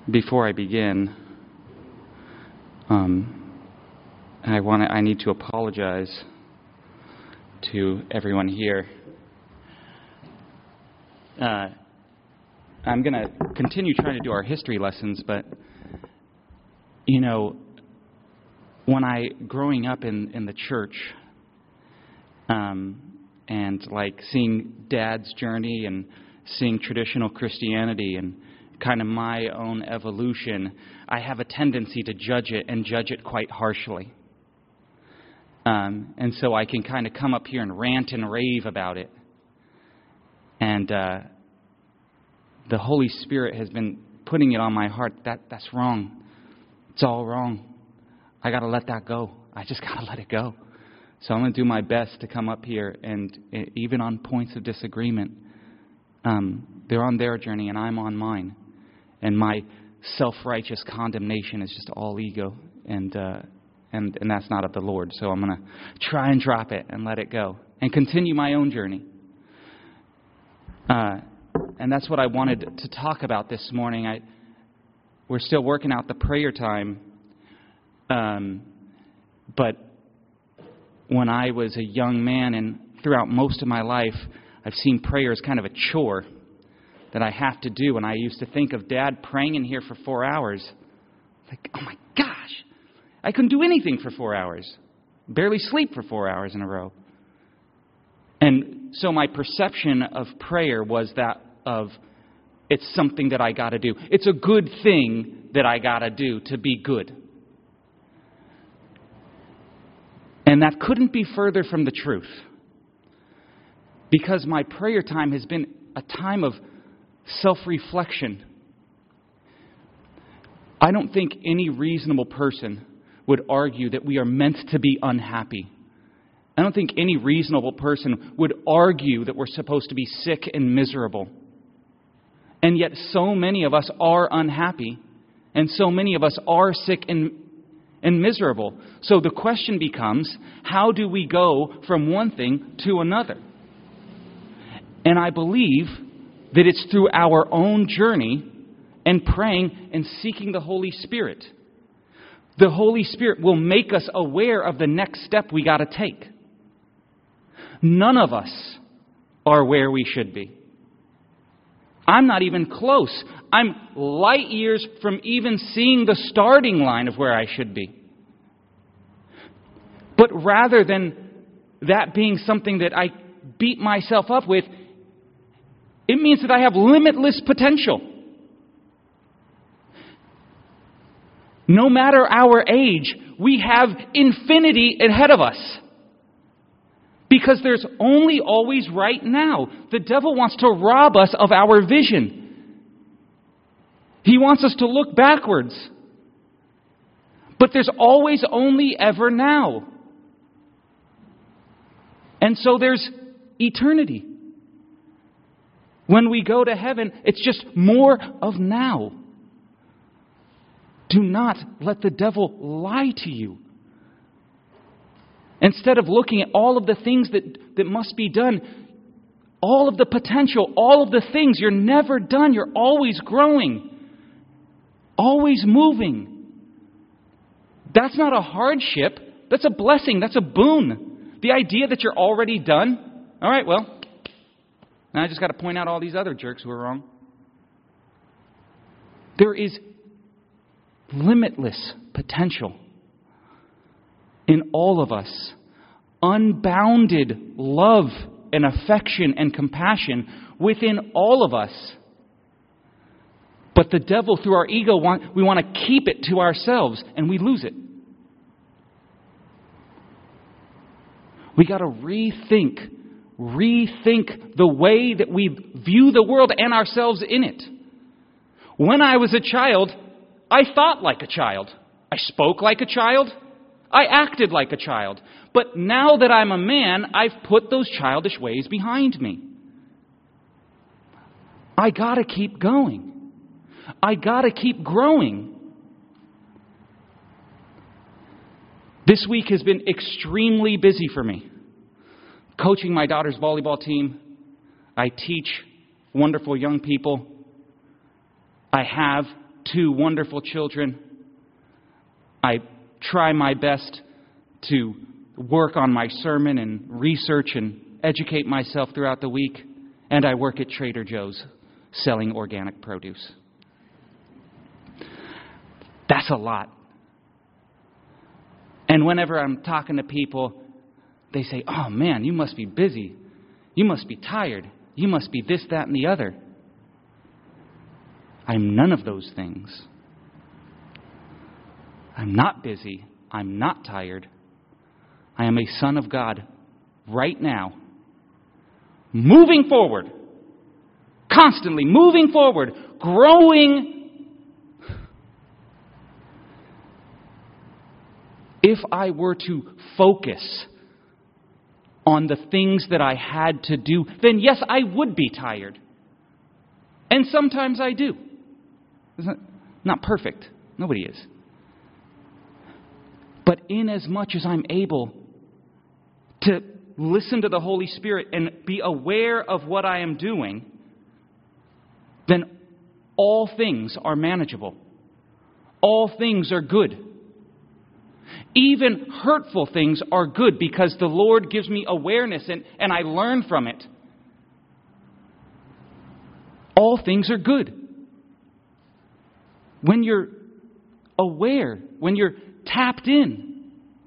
Before I begin, I need to apologize to everyone here. I'm going to continue trying to do our history lessons, but, when growing up in the church, and seeing Dad's journey and seeing traditional Christianity and kind of my own evolution, I have a tendency to judge it quite harshly. And so I can kind of come up here and rant and rave about it. And the Holy Spirit has been putting it on my heart. That's wrong. It's all wrong. I got to let that go. I just got to let it go. So I'm going to do my best to come up here and even on points of disagreement, they're on their journey and I'm on mine. And my self-righteous condemnation is just all ego, and that's not of the Lord. So I'm going to try and drop it and let it go and continue my own journey. And that's what I wanted to talk about this morning. We're still working out the prayer time, but when I was a young man and throughout most of my life, I've seen prayer as kind of a chore that I have to do. And I used to think of Dad praying in here for 4 hours. Like, oh my gosh, I couldn't do anything for 4 hours. Barely sleep for 4 hours in a row. And so my perception of prayer was that of it's something that I got to do. It's a good thing that I got to do to be good. And that couldn't be further from the truth. Because my prayer time has been a time of self-reflection. I don't think any reasonable person would argue that we are meant to be unhappy. I don't think any reasonable person would argue that we're supposed to be sick and miserable. And yet so many of us are unhappy, and so many of us are sick and miserable. So the question becomes, how do we go from one thing to another? And I believe that it's through our own journey and praying and seeking the Holy Spirit. The Holy Spirit will make us aware of the next step we got to take. None of us are where we should be. I'm not even close. I'm light years from even seeing the starting line of where I should be. But rather than that being something that I beat myself up with, it means that I have limitless potential. No matter our age, we have infinity ahead of us. Because there's only always right now. The devil wants to rob us of our vision. He wants us to look backwards. But there's always only ever now. And so there's eternity. When we go to heaven, it's just more of now. Do not let the devil lie to you. Instead of looking at all of the things that must be done, all of the potential, all of the things, you're never done. You're always growing, always moving. That's not a hardship. That's a blessing. That's a boon. The idea that you're already done. All right, well, now I just got to point out all these other jerks who are wrong. There is limitless potential in all of us. Unbounded love and affection and compassion within all of us. But the devil, through our ego, we want to keep it to ourselves, and we lose it. We got to rethink the way that we view the world and ourselves in it. When I was a child, I thought like a child. I spoke like a child. I acted like a child. But now that I'm a man, I've put those childish ways behind me. I got to keep going. I got to keep growing. This week has been extremely busy for me. Coaching my daughter's volleyball team. I teach wonderful young people. I have 2 wonderful children. I try my best to work on my sermon and research and educate myself throughout the week. And I work at Trader Joe's selling organic produce. That's a lot. And whenever I'm talking to people, they say, "Oh man, you must be busy. You must be tired. You must be this, that, and the other." I'm none of those things. I'm not busy. I'm not tired. I am a son of God right now, moving forward, constantly moving forward, growing. If I were to focus on the things that I had to do, then yes, I would be tired. And sometimes I do. It's not perfect. Nobody is. But in as much as I'm able to listen to the Holy Spirit and be aware of what I am doing, then all things are manageable. All things are good. Even hurtful things are good because the Lord gives me awareness and I learn from it. All things are good. When you're aware, when you're tapped in.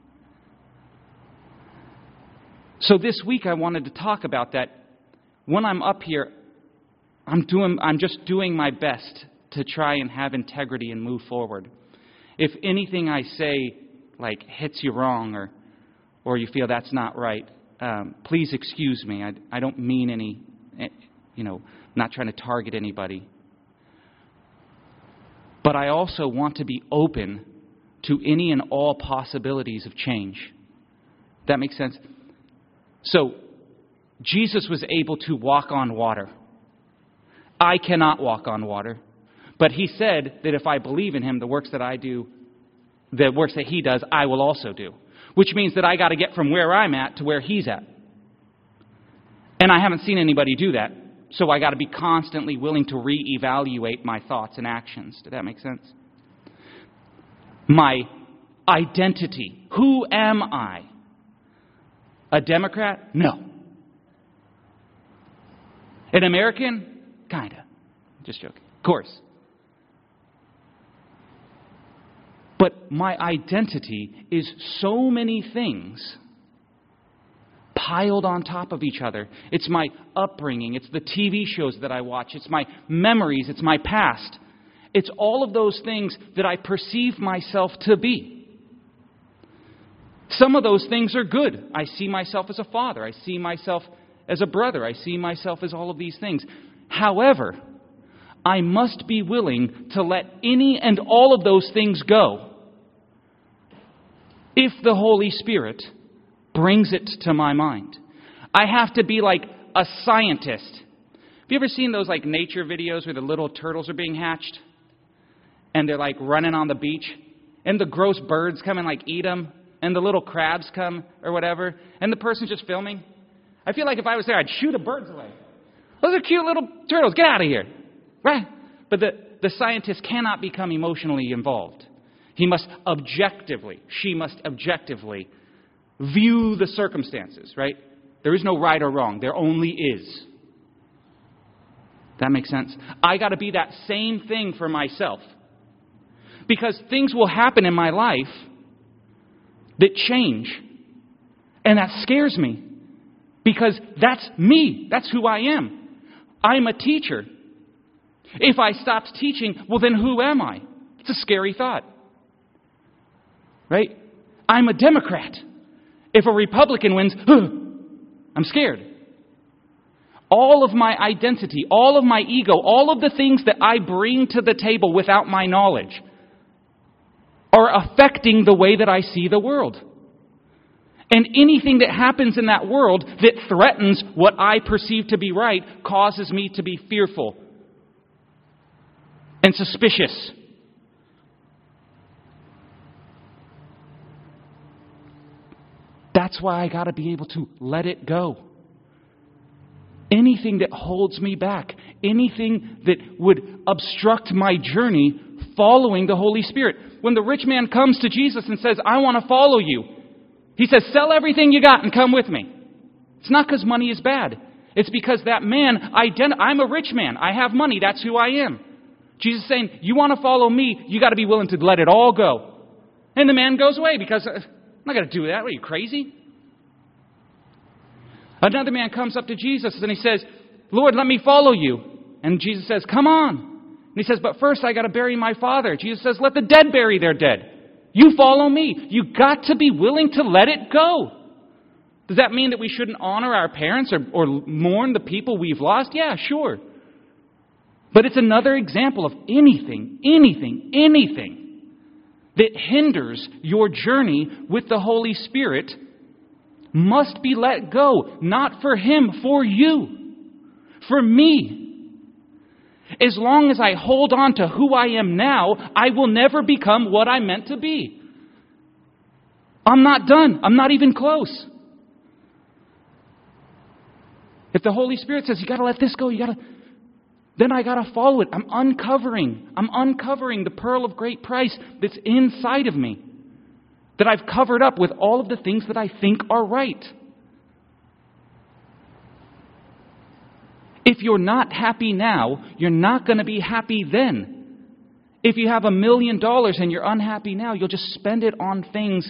So this week I wanted to talk about that. When I'm up here, I'm just doing my best to try and have integrity and move forward. If anything I say hits you wrong or you feel that's not right, please excuse me. I don't mean any, not trying to target anybody. But I also want to be open to any and all possibilities of change. That makes sense? So, Jesus was able to walk on water. I cannot walk on water. But he said that if I believe in him, the works that I do, the works that he does, I will also do. Which means that I got to get from where I'm at to where he's at. And I haven't seen anybody do that. So I got to be constantly willing to reevaluate my thoughts and actions. Did that make sense? My identity. Who am I? A Democrat? No. An American? Kinda. Just joking. Of course. But my identity is so many things piled on top of each other. It's my upbringing. It's the TV shows that I watch. It's my memories. It's my past. It's all of those things that I perceive myself to be. Some of those things are good. I see myself as a father. I see myself as a brother. I see myself as all of these things. However, I must be willing to let any and all of those things go if the Holy Spirit brings it to my mind. I have to be like a scientist. Have you ever seen those nature videos where the little turtles are being hatched? And they're running on the beach? And the gross birds come and eat them? And the little crabs come or whatever? And the person's just filming? I feel like if I was there, I'd shoo the birds away. Those are cute little turtles. Get out of here. Right? But the scientist cannot become emotionally involved. He must objectively, she must objectively view the circumstances, right? There is no right or wrong. There only is. That makes sense? I got to be that same thing for myself. Because things will happen in my life that change. And that scares me. Because that's me. That's who I am. I'm a teacher. If I stopped teaching, well then who am I? It's a scary thought. Right? I'm a Democrat. If a Republican wins, I'm scared. All of my identity, all of my ego, all of the things that I bring to the table without my knowledge are affecting the way that I see the world. And anything that happens in that world that threatens what I perceive to be right causes me to be fearful and suspicious. That's why I got to be able to let it go. Anything that holds me back, anything that would obstruct my journey following the Holy Spirit. When the rich man comes to Jesus and says, I want to follow you, he says, sell everything you got and come with me. It's not because money is bad. It's because that man, I'm a rich man. I have money. That's who I am. Jesus is saying, you want to follow me, you got to be willing to let it all go. And the man goes away because I'm not going to do that. What, are you crazy? Another man comes up to Jesus and he says, Lord, let me follow you. And Jesus says, come on. And he says, but first I got to bury my father. Jesus says, let the dead bury their dead. You follow me. You got to be willing to let it go. Does that mean that we shouldn't honor our parents or mourn the people we've lost? Yeah, sure. But it's another example of anything that hinders your journey with the Holy Spirit must be let go. Not for Him, for you. For me. As long as I hold on to who I am now, I will never become what I'm meant to be. I'm not done. I'm not even close. If the Holy Spirit says, you got to let this go, then I got to follow it. I'm uncovering the pearl of great price that's inside of me, that I've covered up with all of the things that I think are right. If you're not happy now, you're not going to be happy then. If you have $1 million and you're unhappy now, you'll just spend it on things.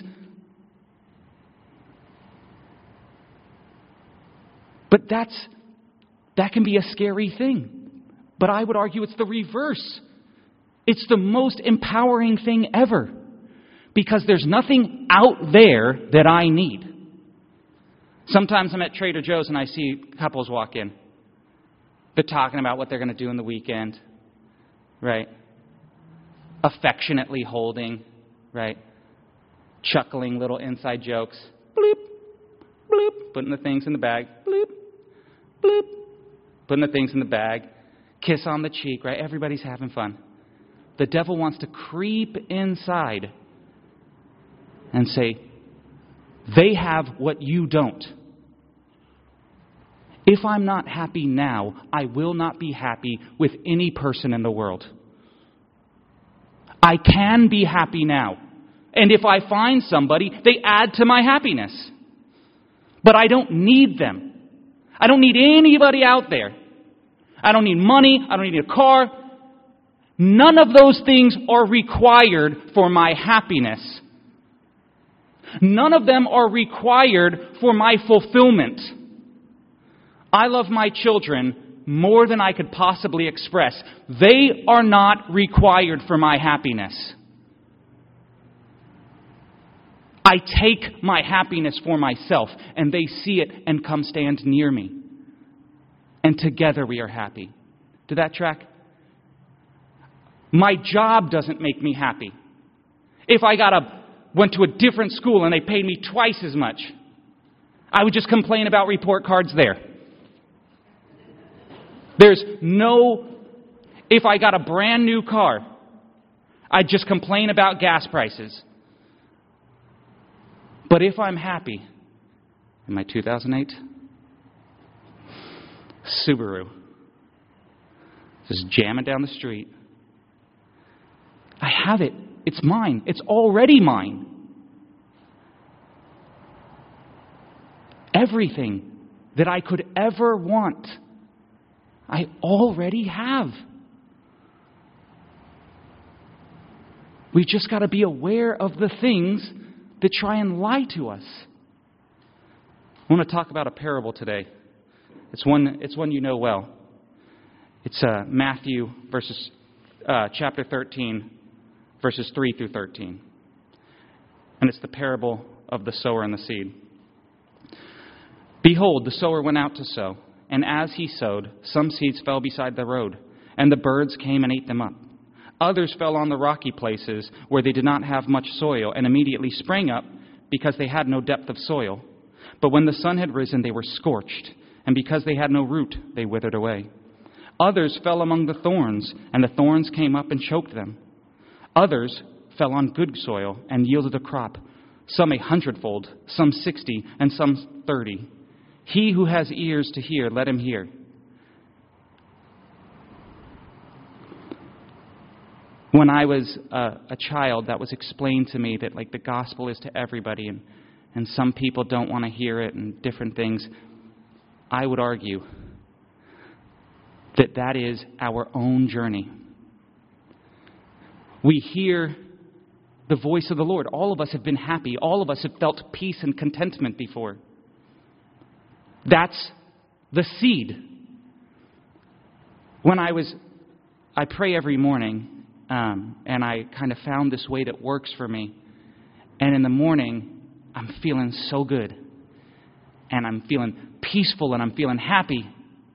But that can be a scary thing. But I would argue it's the reverse. It's the most empowering thing ever. Because there's nothing out there that I need. Sometimes I'm at Trader Joe's and I see couples walk in. They're talking about what they're going to do in the weekend. Right? Affectionately holding. Right? Chuckling little inside jokes. Bloop. Bloop. Putting the things in the bag. Bloop. Bloop. Putting the things in the bag. Kiss on the cheek, right? Everybody's having fun. The devil wants to creep inside and say, they have what you don't. If I'm not happy now, I will not be happy with any person in the world. I can be happy now. And if I find somebody, they add to my happiness. But I don't need them. I don't need anybody out there. I don't need money. I don't need a car. None of those things are required for my happiness. None of them are required for my fulfillment. I love my children more than I could possibly express. They are not required for my happiness. I take my happiness for myself, and they see it and come stand near me. And together we are happy. Did that track? My job doesn't make me happy. If I went to a different school and they paid me twice as much, I would just complain about report cards there. If I got a brand new car, I'd just complain about gas prices. But if I'm happy in my 2008 Subaru, just jamming down the street, I have it. It's mine. It's already mine. Everything that I could ever want, I already have. We just got to be aware of the things that try and lie to us. I want to talk about a parable today. It's one you know well. It's Matthew chapter 13, verses 3 through 13. And it's the parable of the sower and the seed. Behold, the sower went out to sow, and as he sowed, some seeds fell beside the road, and the birds came and ate them up. Others fell on the rocky places where they did not have much soil, and immediately sprang up because they had no depth of soil. But when the sun had risen, they were scorched, and because they had no root, they withered away. Others fell among the thorns, and the thorns came up and choked them. Others fell on good soil and yielded a crop, some 100-fold, some 60, and some 30. He who has ears to hear, let him hear. When I was a child, that was explained to me that like the gospel is to everybody, and some people don't want to hear it and different things. I would argue that that is our own journey. We hear the voice of the Lord. All of us have been happy. All of us have felt peace and contentment before. That's the seed. When I pray every morning, and I kind of found this way that works for me. And in the morning, I'm feeling so good. And I'm feeling peaceful and I'm feeling happy.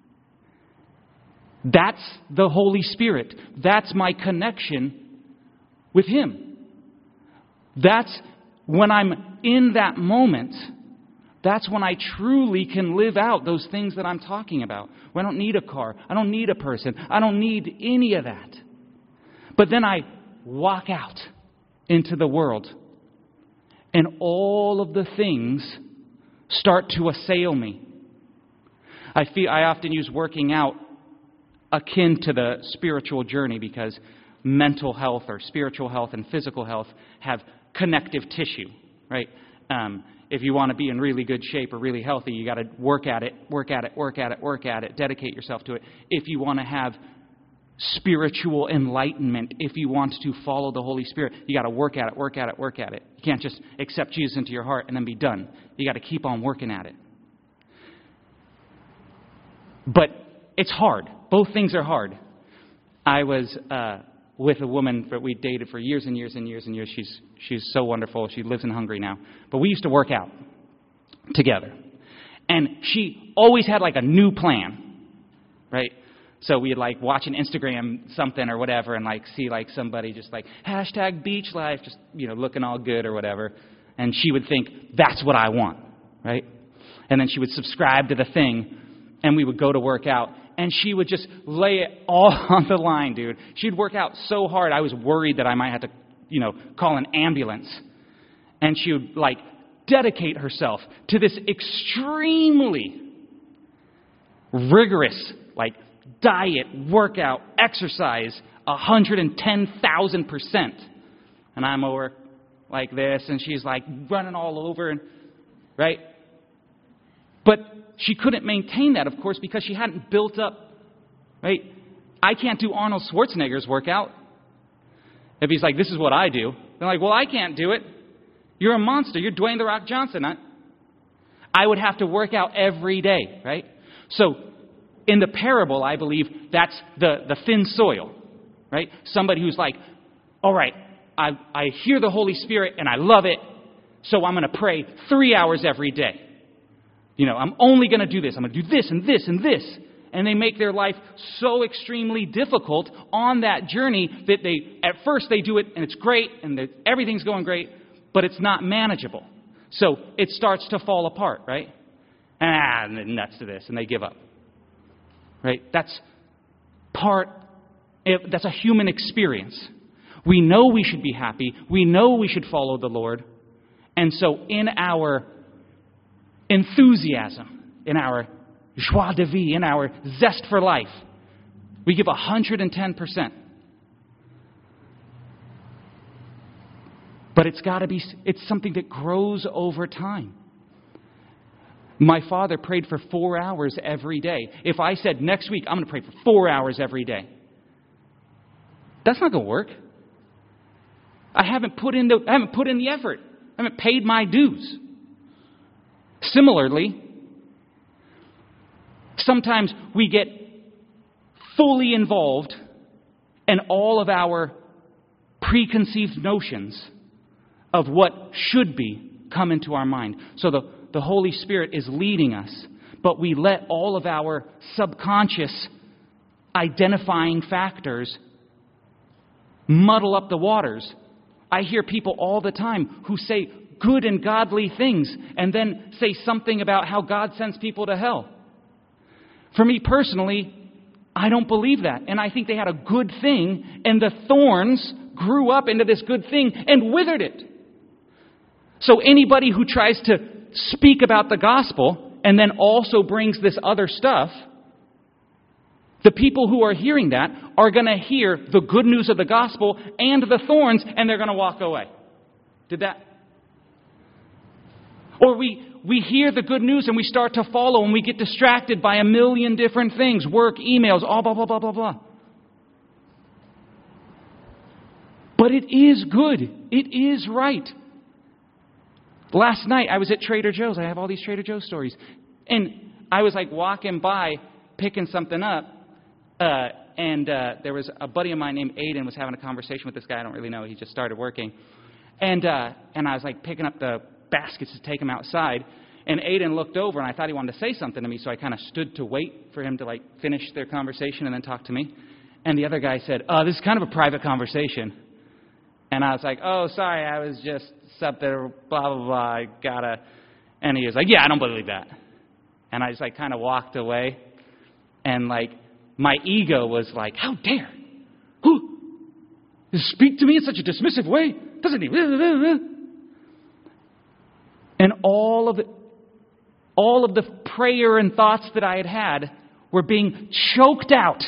That's the Holy Spirit. That's my connection with Him. That's when I'm in that moment, that's when I truly can live out those things that I'm talking about. When I don't need a car. I don't need a person. I don't need any of that. But then I walk out into the world, and all of the things start to assail me. I often use working out akin to the spiritual journey, because mental health or spiritual health and physical health have connective tissue, right? If you want to be in really good shape or really healthy, you got to work at it, dedicate yourself to it. If you want to have spiritual enlightenment, if you want to follow the Holy Spirit, you got to work at it. You can't just accept Jesus into your heart and then be done. You got to keep on working at it. But it's hard. Both things are hard. I was with a woman that we dated for years and years and years and years. She's so wonderful. She lives in Hungary now. But we used to work out together. And she always had like a new plan, right? So we'd like watch an Instagram something or whatever and like see like somebody just like #beach life, just, looking all good or whatever. And she would think, that's what I want, right? And then she would subscribe to the thing, and we would go to work out. And she would just lay it all on the line, dude. She'd work out so hard, I was worried that I might have to, call an ambulance. And she would, dedicate herself to this extremely rigorous, diet, workout, exercise, 110,000%. And I'm over like this, and she's, running all over, and right? But she couldn't maintain that, of course, because she hadn't built up, right? I can't do Arnold Schwarzenegger's workout. If he's like, this is what I do. They're like, well, I can't do it. You're a monster. You're Dwayne "The Rock" Johnson. I would have to work out every day, right? So in the parable, I believe that's the thin soil, right? Somebody who's like, all right, I hear the Holy Spirit and I love it, so I'm going to pray 3 hours every day. I'm only going to do this. I'm going to do this and this and this. And they make their life so extremely difficult on that journey that at first they do it and it's great and everything's going great, but it's not manageable. So it starts to fall apart, right? And then nuts to this, and they give up. Right? That's a human experience. We know we should be happy. We know we should follow the Lord. And so in our enthusiasm, in our joie de vivre, in our zest for life, we give 110%. But it's something that grows over time. My father prayed for 4 hours every day. If I said next week I'm going to pray for 4 hours every day, that's not going to work. I haven't put in the effort. I haven't paid my dues. Similarly, sometimes we get fully involved and all of our preconceived notions of what should be come into our mind. So the Holy Spirit is leading us, but we let all of our subconscious identifying factors muddle up the waters. I hear people all the time who say good and godly things and then say something about how God sends people to hell. For me personally, I don't believe that. And I think they had a good thing, and the thorns grew up into this good thing and withered it. So anybody who tries to speak about the gospel and then also brings this other stuff, The people who are hearing that are going to hear the good news of the gospel and the thorns, and they're going to walk away. Did that? Or we hear the good news and we start to follow and we get distracted by a million different things. Work, emails, all blah, blah, blah, blah, blah. But it is good. It is right. Last night I was at Trader Joe's. I have all these Trader Joe's stories. And I was like walking by, picking something up. And there was a buddy of mine named Aiden was having a conversation with this guy I don't really know. He just started working. And I was like picking up the baskets to take him outside. And Aiden looked over and I thought he wanted to say something to me. So I kind of stood to wait for him to like finish their conversation and then talk to me. And the other guy said, this is kind of a private conversation. And I was like, sorry, I was just something, blah, blah, blah, I gotta. And he was like, yeah, I don't believe that. And I just like kind of walked away. And like, my ego was like, how dare? Who? You speak to me in such a dismissive way? Doesn't he? And all of the prayer and thoughts that I had were being choked out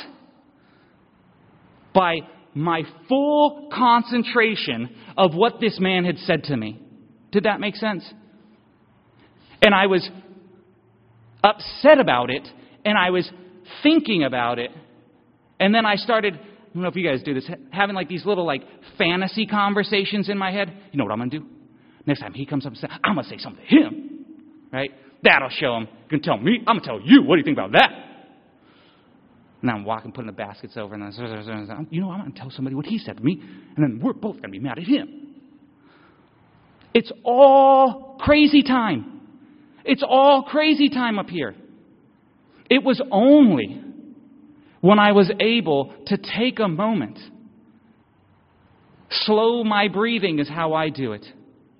by my full concentration of what this man had said to me. Did that make sense? And I was upset about it, and I was thinking about it, and then I started, I don't know if you guys do this, having like these little like fantasy conversations in my head. You know what I'm going to do? Next time he comes up and says, I'm going to say something to him. Right? That'll show him. You can tell me. I'm going to tell you. What do you think about that? And I'm walking, putting the baskets over, and then, you know, I'm going to tell somebody what he said to me, and then we're both going to be mad at him. It's all crazy time. It's all crazy time up here. It was only when I was able to take a moment, slow my breathing is how I do it,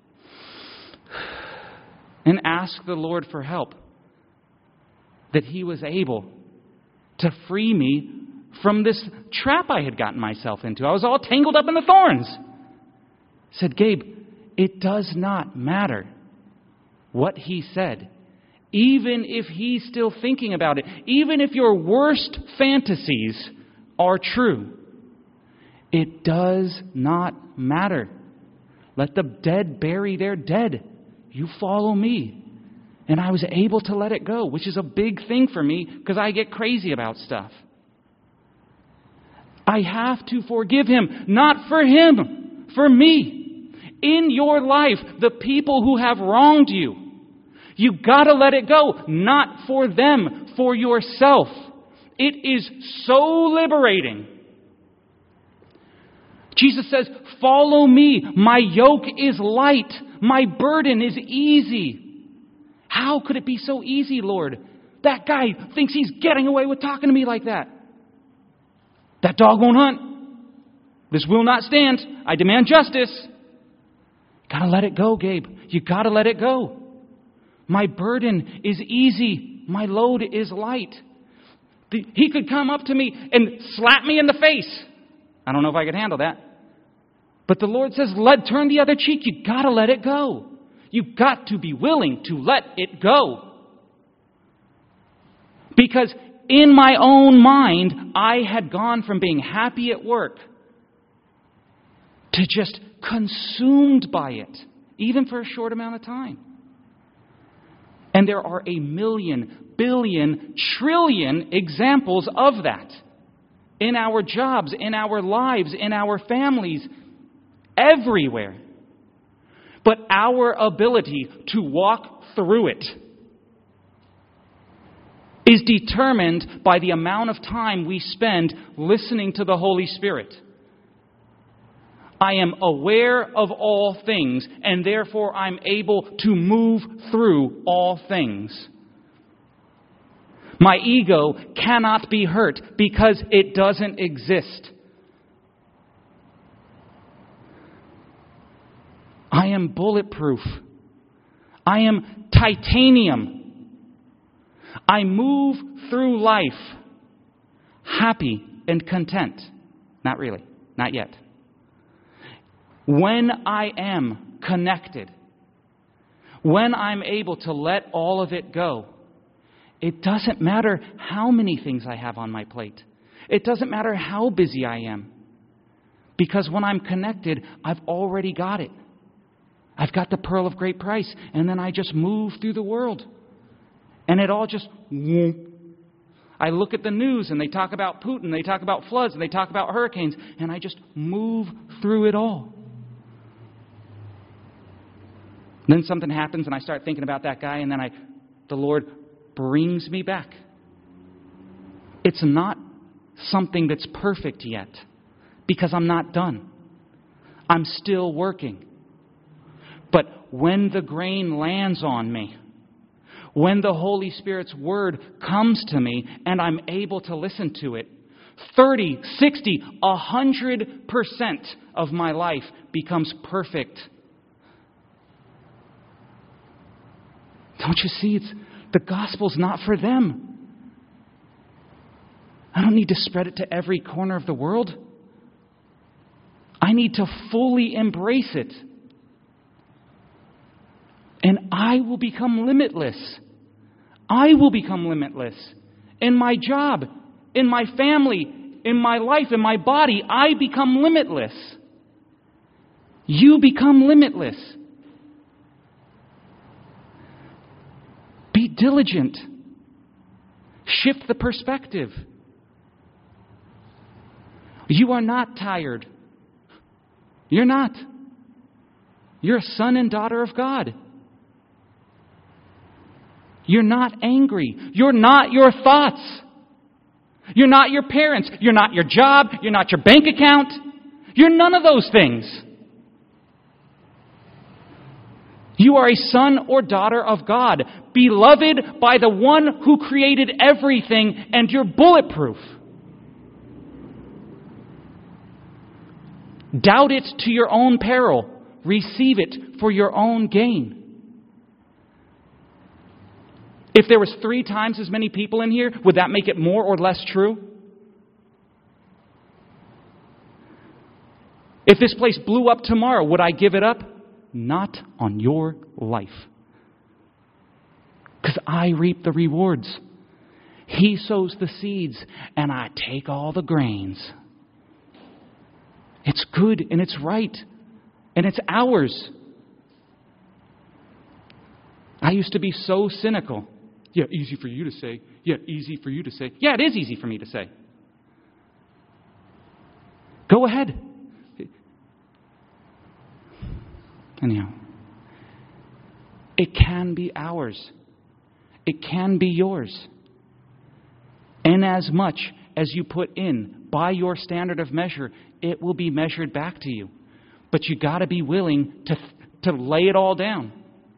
and ask the Lord for help, that He was able to free me from this trap I had gotten myself into. I was all tangled up in the thorns. I said, Gabe, it does not matter what he said. Even if he's still thinking about it, even if your worst fantasies are true, it does not matter. Let the dead bury their dead. You follow me. And I was able to let it go, which is a big thing for me because I get crazy about stuff. I have to forgive him, not for him, for me. In your life, the people who have wronged you, you got to let it go, not for them, for yourself. It is so liberating. Jesus says, follow me. My yoke is light. My burden is easy. How could it be so easy, Lord? That guy thinks he's getting away with talking to me like that. That dog won't hunt. This will not stand. I demand justice. Gotta let it go, Gabe. You gotta let it go. My burden is easy. My load is light. He could come up to me and slap me in the face. I don't know if I could handle that. But the Lord says, turn the other cheek. You gotta let it go. You've got to be willing to let it go. Because in my own mind, I had gone from being happy at work to just consumed by it, even for a short amount of time. And there are a million, billion, trillion examples of that in our jobs, in our lives, in our families, everywhere. But our ability to walk through it is determined by the amount of time we spend listening to the Holy Spirit. I am aware of all things, and therefore I'm able to move through all things. My ego cannot be hurt because it doesn't exist. I am bulletproof. I am titanium. I move through life happy and content. Not really. Not yet. When I am connected, when I'm able to let all of it go, It doesn't matter how many things I have on my plate. It doesn't matter how busy I am. Because when I'm connected, I've already got it. I've got the pearl of great price. And then I just move through the world. And it all just... I look at the news and they talk about Putin, they talk about floods, and they talk about hurricanes. And I just move through it all. Then something happens and I start thinking about that guy, and then the Lord brings me back. It's not something that's perfect yet, because I'm not done. I'm still working. But when the grain lands on me, when the Holy Spirit's Word comes to me and I'm able to listen to it, 30, 60, 100% of my life becomes perfect. Don't you see? The gospel's not for them. I don't need to spread it to every corner of the world. I need to fully embrace it. And I will become limitless. I will become limitless. In my job, in my family, in my life, in my body, I become limitless. You become limitless. Be diligent. Shift the perspective. You are not tired. You're not. You're a son and daughter of God. You're not angry. You're not your thoughts. You're not your parents. You're not your job. You're not your bank account. You're none of those things. You are a son or daughter of God, beloved by the one who created everything, and you're bulletproof. Doubt it to your own peril. Receive it for your own gain. If there was 3 times as many people in here, would that make it more or less true? If this place blew up tomorrow, would I give it up? Not on your life. Because I reap the rewards. He sows the seeds, and I take all the grains. It's good, and it's right, and it's ours. I used to be so cynical. Yeah, easy for you to say. Yeah, easy for you to say. Yeah, it is easy for me to say. Go ahead. Anyhow, it can be ours. It can be yours. And as much as you put in by your standard of measure, it will be measured back to you. But you got to be willing to lay it all down.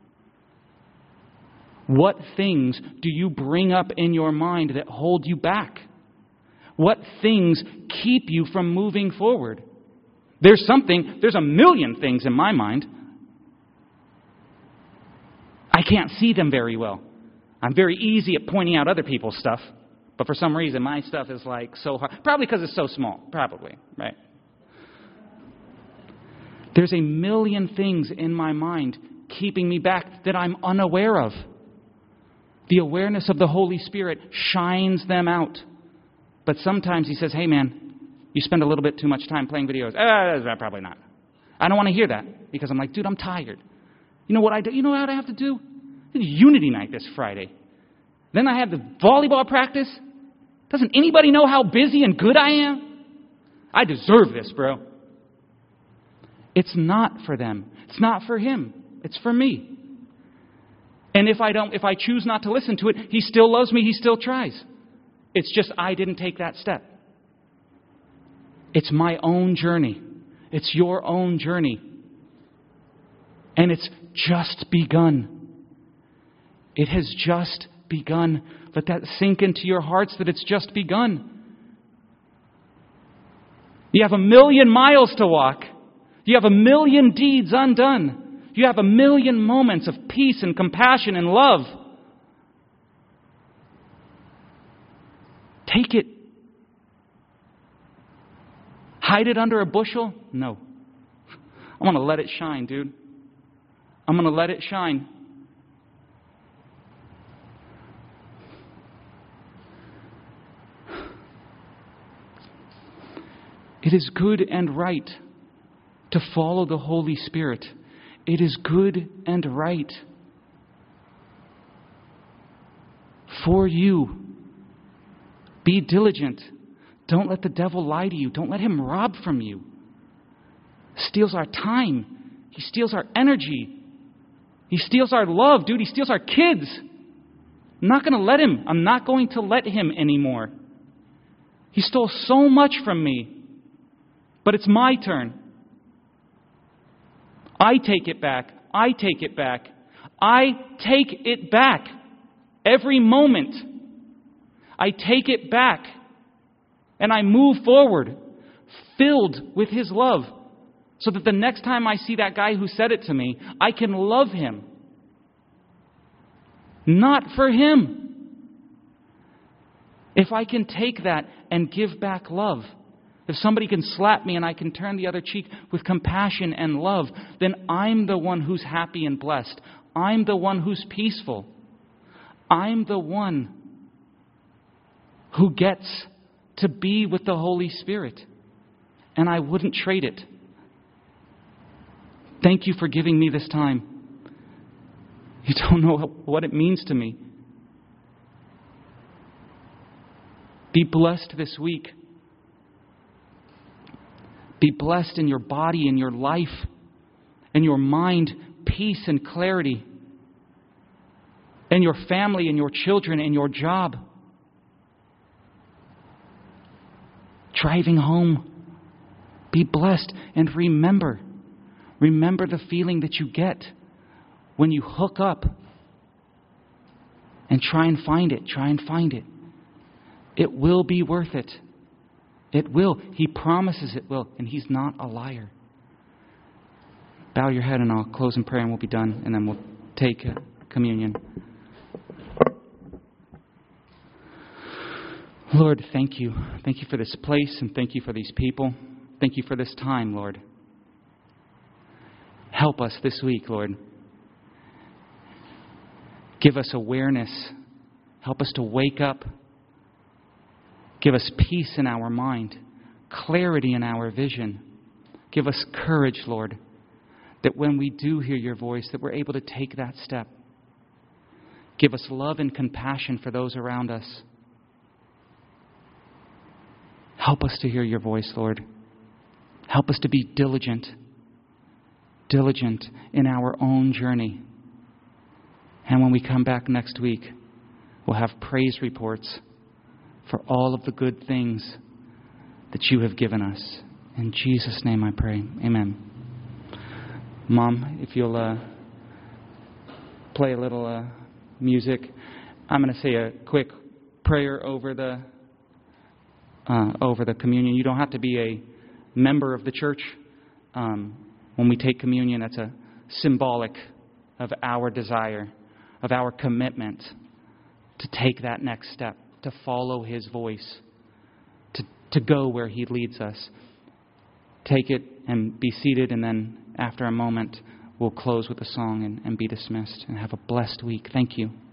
What things do you bring up in your mind that hold you back? What things keep you from moving forward? There's a million things in my mind. I can't see them very well. I'm very easy at pointing out other people's stuff. But for some reason, my stuff is like so hard. Probably because it's so small. Probably, right? There's a million things in my mind keeping me back that I'm unaware of. The awareness of the Holy Spirit shines them out. But sometimes He says, hey man, you spend a little bit too much time playing videos. Probably not. I don't want to hear that because I'm like, dude, I'm tired. You know what I do? You know what I have to do? Unity night this Friday. Then I have the volleyball practice. Doesn't anybody know how busy and good I am? I deserve this, bro. It's not for them. It's not for him. It's for me. And if I choose not to listen to it, He still loves me. He still tries. It's just I didn't take that step. It's my own journey. It's your own journey. And it's just begun. It has just begun. Let that sink into your hearts that it's just begun. You have 1,000,000 miles to walk. You have 1,000,000 deeds undone. You have 1,000,000 moments of peace and compassion and love. Take it. Hide it under a bushel? No. I want to let it shine, dude. I'm going to let it shine. It is good and right to follow the Holy Spirit. It is good and right for you. Be diligent. Don't let the devil lie to you. Don't let him rob from you. Steals our time. He steals our energy. He steals our love, dude. He steals our kids. I'm not going to let him. I'm not going to let him anymore. He stole so much from me. But it's my turn. I take it back. I take it back. I take it back. Every moment. I take it back. And I move forward, filled with His love. So that the next time I see that guy who said it to me, I can love him. Not for him. If I can take that and give back love, if somebody can slap me and I can turn the other cheek with compassion and love, then I'm the one who's happy and blessed. I'm the one who's peaceful. I'm the one who gets to be with the Holy Spirit. And I wouldn't trade it. Thank you for giving me this time. You don't know what it means to me. Be blessed this week. Be blessed in your body, in your life, in your mind, peace and clarity. In your family, in your children, in your job. Driving home. Be blessed and remember the feeling that you get when you hook up and try and find it. Try and find it. It will be worth it. It will. He promises it will, and He's not a liar. Bow your head and I'll close in prayer and we'll be done, and then we'll take communion. Lord, thank you. Thank you for this place and thank you for these people. Thank you for this time, Lord. Help us this week, Lord. Give us awareness. Help us to wake up. Give us peace in our mind, clarity in our vision. Give us courage, Lord, that when we do hear your voice, that we're able to take that step. Give us love and compassion for those around us. Help us to hear your voice, Lord. Help us to be diligent in our own journey. And when we come back next week, we'll have praise reports for all of the good things that you have given us. In Jesus' name I pray. Amen. Mom, if you'll play a little music, I'm going to say a quick prayer over the communion. You don't have to be a member of the church. When we take communion, that's a symbolic of our desire, of our commitment to take that next step, to follow His voice, to go where He leads us. Take it and be seated, and then after a moment, we'll close with a song and be dismissed. And have a blessed week. Thank you.